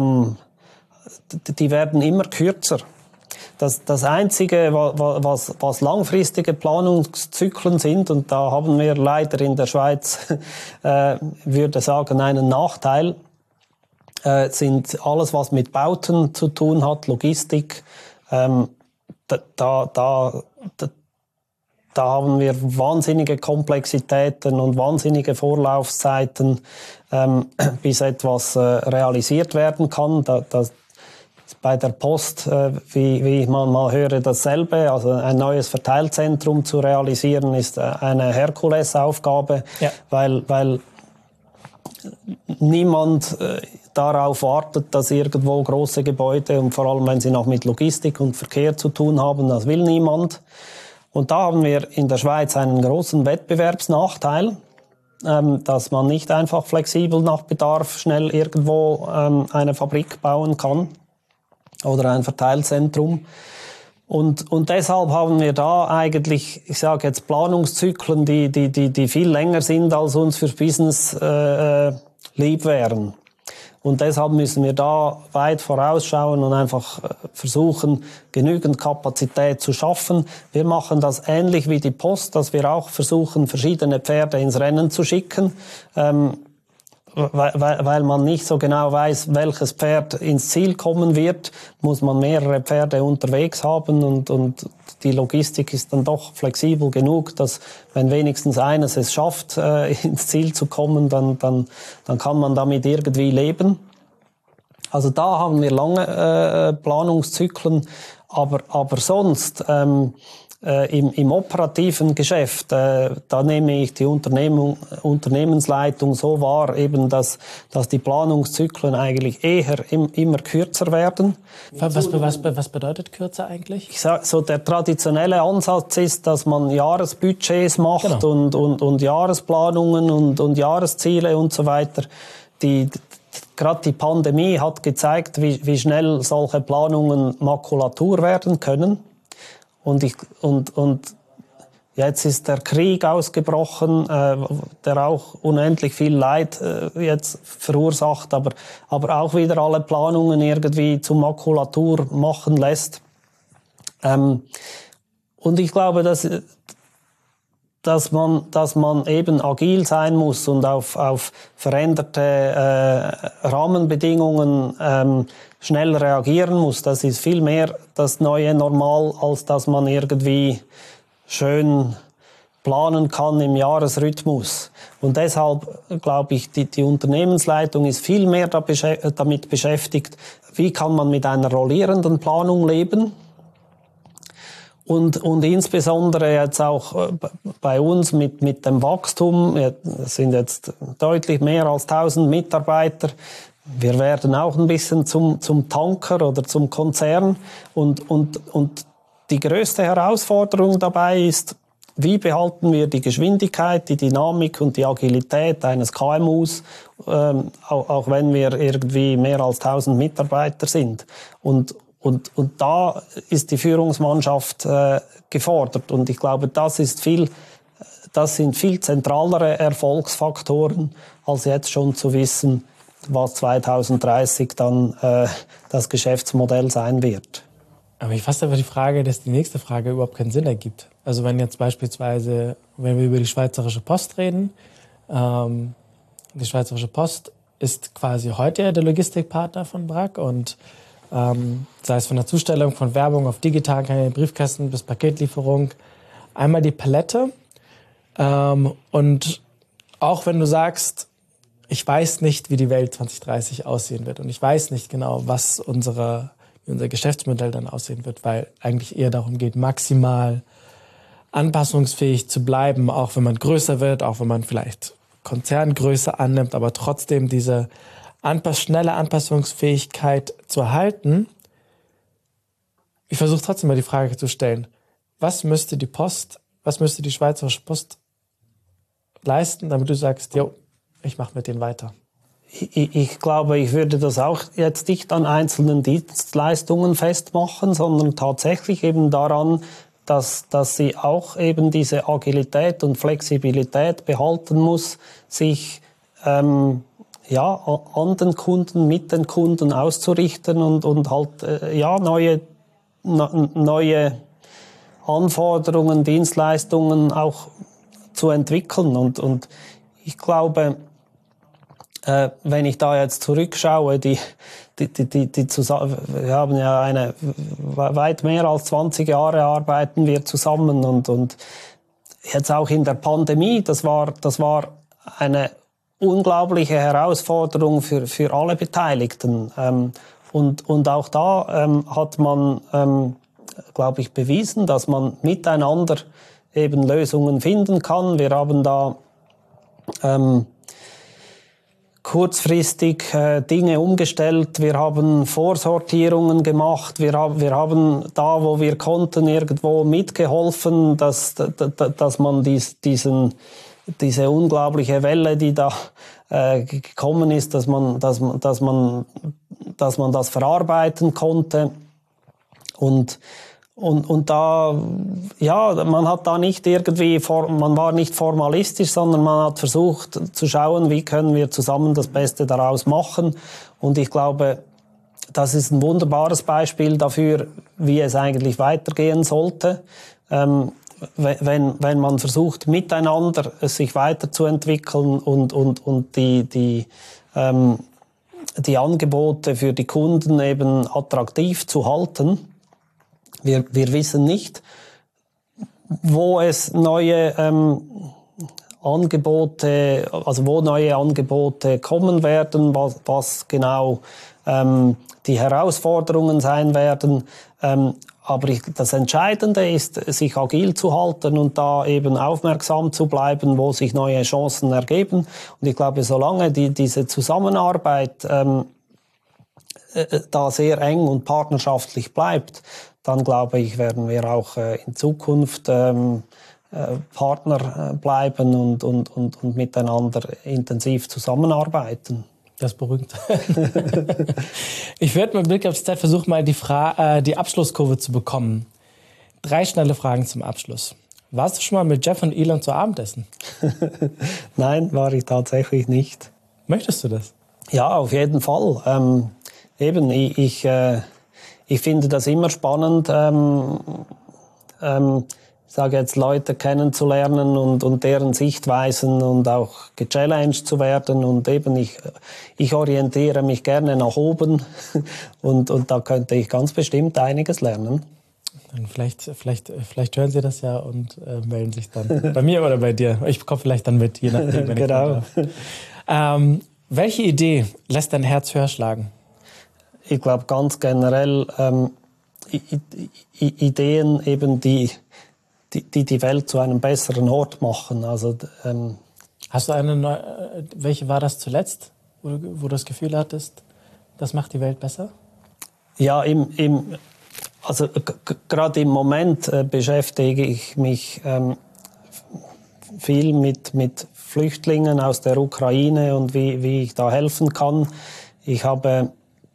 die werden immer kürzer. Das Einzige, was langfristige Planungszyklen sind, und da haben wir leider in der Schweiz, würde sagen, einen Nachteil, sind alles, was mit Bauten zu tun hat, Logistik. Da haben wir wahnsinnige Komplexitäten und wahnsinnige Vorlaufzeiten, bis etwas realisiert werden kann. Das bei der Post, wie man mal höre, dasselbe. Also ein neues Verteilzentrum zu realisieren, ist eine Herkulesaufgabe, ja. weil niemand darauf wartet, dass irgendwo große Gebäude, und vor allem wenn sie noch mit Logistik und Verkehr zu tun haben, das will niemand. Und da haben wir in der Schweiz einen großen Wettbewerbsnachteil, dass man nicht einfach flexibel nach Bedarf schnell irgendwo eine Fabrik bauen kann oder ein Verteilzentrum. Und deshalb haben wir da eigentlich, ich sage jetzt, Planungszyklen, die viel länger sind, als uns fürs Business lieb wären. Und deshalb müssen wir da weit vorausschauen und einfach versuchen, genügend Kapazität zu schaffen. Wir machen das ähnlich wie die Post, dass wir auch versuchen, verschiedene Pferde ins Rennen zu schicken, weil man nicht so genau weiß, welches Pferd ins Ziel kommen wird, muss man mehrere Pferde unterwegs haben und die Logistik ist dann doch flexibel genug, dass wenn wenigstens eines es schafft, ins Ziel zu kommen, dann kann man damit irgendwie leben. Also da haben wir lange Planungszyklen, aber sonst im operativen Geschäft, da nehme ich die Unternehmensleitung so wahr, eben, dass die Planungszyklen eigentlich eher immer kürzer werden. Was bedeutet kürzer eigentlich? Ich sag, so der traditionelle Ansatz ist, dass man Jahresbudgets macht, genau, und Jahresplanungen und Jahresziele und so weiter. Gerade die Pandemie hat gezeigt, wie schnell solche Planungen Makulatur werden können. Und Jetzt ist der Krieg ausgebrochen, der auch unendlich viel Leid jetzt verursacht, aber auch wieder alle Planungen irgendwie zur Makulatur machen lässt. Und ich glaube, dass man eben agil sein muss und auf veränderte Rahmenbedingungen schnell reagieren muss. Das ist viel mehr das neue Normal, als dass man irgendwie schön planen kann im Jahresrhythmus. Und deshalb glaube ich, die Unternehmensleitung ist viel mehr damit beschäftigt, wie kann man mit einer rollierenden Planung leben. Und insbesondere jetzt auch bei uns mit dem Wachstum, es sind jetzt deutlich mehr als 1000 Mitarbeiter. Wir werden auch ein bisschen zum Tanker oder zum Konzern. Und die größte Herausforderung dabei ist, wie behalten wir die Geschwindigkeit, die Dynamik und die Agilität eines KMUs, auch wenn wir irgendwie mehr als 1000 Mitarbeiter sind. Und da ist die Führungsmannschaft gefordert. Und ich glaube, das sind viel zentralere Erfolgsfaktoren, als jetzt schon zu wissen, was 2030 dann das Geschäftsmodell sein wird. Aber ich fasse aber die Frage, dass die nächste Frage überhaupt keinen Sinn ergibt. Also wenn jetzt beispielsweise, wenn wir über die Schweizerische Post reden, die Schweizerische Post ist quasi heute der Logistikpartner von Bragg und sei es von der Zustellung von Werbung auf digitalen Kanälen, Briefkästen bis Paketlieferung, einmal die Palette. Und auch wenn du sagst, ich weiß nicht, wie die Welt 2030 aussehen wird und ich weiß nicht genau, was unser Geschäftsmodell dann aussehen wird, weil eigentlich eher darum geht, maximal anpassungsfähig zu bleiben, auch wenn man größer wird, auch wenn man vielleicht Konzerngröße annimmt, aber trotzdem diese schnelle Anpassungsfähigkeit zu erhalten. Ich versuche trotzdem mal die Frage zu stellen, was müsste die Schweizerische Post leisten, damit du sagst, jo, ich mache mit denen weiter? Ich glaube, ich würde das auch jetzt nicht an einzelnen Dienstleistungen festmachen, sondern tatsächlich eben daran, dass sie auch eben diese Agilität und Flexibilität behalten muss, sich an den Kunden, mit den Kunden auszurichten und halt neue Anforderungen, Dienstleistungen auch zu entwickeln. Und ich glaube, wenn ich da jetzt zurückschaue, wir haben ja weit mehr als 20 Jahre arbeiten wir zusammen und jetzt auch in der Pandemie, das war eine unglaubliche Herausforderung für alle Beteiligten. Und auch da hat man, glaube ich, bewiesen, dass man miteinander eben Lösungen finden kann. Wir haben da kurzfristig Dinge umgestellt, wir haben Vorsortierungen gemacht, wir haben da, wo wir konnten, irgendwo mitgeholfen, dass man diese unglaubliche Welle, die da gekommen ist, dass man das verarbeiten konnte. Und da, ja, man hat da nicht man war nicht formalistisch, sondern man hat versucht zu schauen, wie können wir zusammen das Beste daraus machen. Und ich glaube, das ist ein wunderbares Beispiel dafür, wie es eigentlich weitergehen sollte. Wenn man versucht, miteinander sich weiterzuentwickeln und die Angebote für die Kunden eben attraktiv zu halten. Wir wissen nicht, wo es neue Angebote kommen werden, was genau die Herausforderungen sein werden. Aber das Entscheidende ist, sich agil zu halten und da eben aufmerksam zu bleiben, wo sich neue Chancen ergeben. Und ich glaube, solange diese Zusammenarbeit da sehr eng und partnerschaftlich bleibt, dann glaube ich, werden wir auch in Zukunft Partner bleiben und miteinander intensiv zusammenarbeiten. Das beruhigt. Ich werde mit Blick auf die Zeit versuchen, mal die Abschlusskurve zu bekommen. 3 schnelle Fragen zum Abschluss. Warst du schon mal mit Jeff und Elon zu Abendessen? Nein, war ich tatsächlich nicht. Möchtest du das? Ja, auf jeden Fall. Ich finde das immer spannend, ich sage jetzt, Leute kennenzulernen und deren Sichtweisen und auch gechallenged zu werden. Und eben, ich orientiere mich gerne nach oben und da könnte ich ganz bestimmt einiges lernen. Dann vielleicht hören Sie das ja und melden sich dann bei mir oder bei dir. Ich komme vielleicht dann mit, je nachdem, wenn genau. ich darf. Welche Idee lässt dein Herz höher schlagen? Ich glaube ganz generell Ideen, eben die Welt zu einem besseren Ort machen. Also, hast du welche war das zuletzt, wo du das Gefühl hattest, das macht die Welt besser? Ja, also gerade im Moment beschäftige ich mich viel mit Flüchtlingen aus der Ukraine und wie ich da helfen kann. Ich habe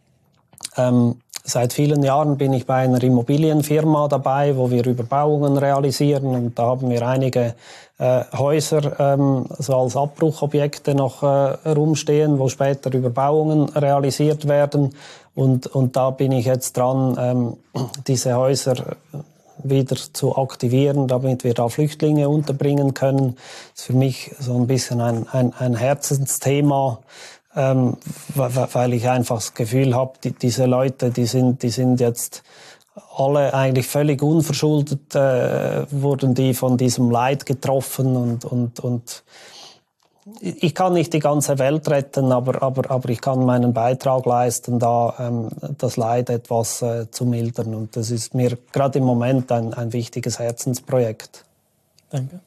seit vielen Jahren bin ich bei einer Immobilienfirma dabei, wo wir Überbauungen realisieren, und da haben wir einige Häuser so als Abbruchobjekte noch rumstehen, wo später Überbauungen realisiert werden, und da bin ich jetzt dran, diese Häuser wieder zu aktivieren, damit wir da Flüchtlinge unterbringen können. Das ist für mich so ein bisschen ein Herzensthema, weil ich einfach das Gefühl habe, diese Leute, die sind jetzt alle eigentlich völlig unverschuldet, wurden die von diesem Leid getroffen, und ich kann nicht die ganze Welt retten, aber ich kann meinen Beitrag leisten, da das Leid etwas zu mildern, und das ist mir gerade im Moment ein wichtiges Herzensprojekt. Danke.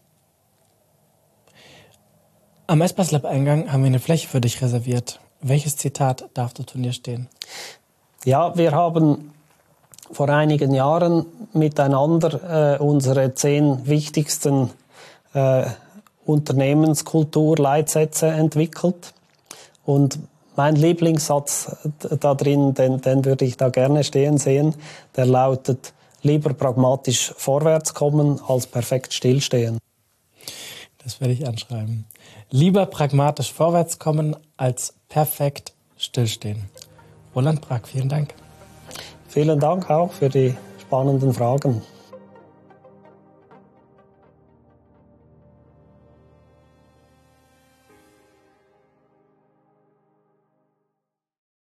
Am Espace-Lab-Eingang haben wir eine Fläche für dich reserviert. Welches Zitat darf dort von dir stehen? Ja, wir haben vor einigen Jahren miteinander unsere 10 wichtigsten Unternehmenskulturleitsätze entwickelt. Und mein Lieblingssatz da drin, den würde ich da gerne stehen sehen, der lautet: Lieber pragmatisch vorwärts kommen als perfekt stillstehen. Das werde ich anschreiben. Lieber pragmatisch vorwärts kommen als perfekt stillstehen. Roland Brack, vielen Dank. Vielen Dank auch für die spannenden Fragen.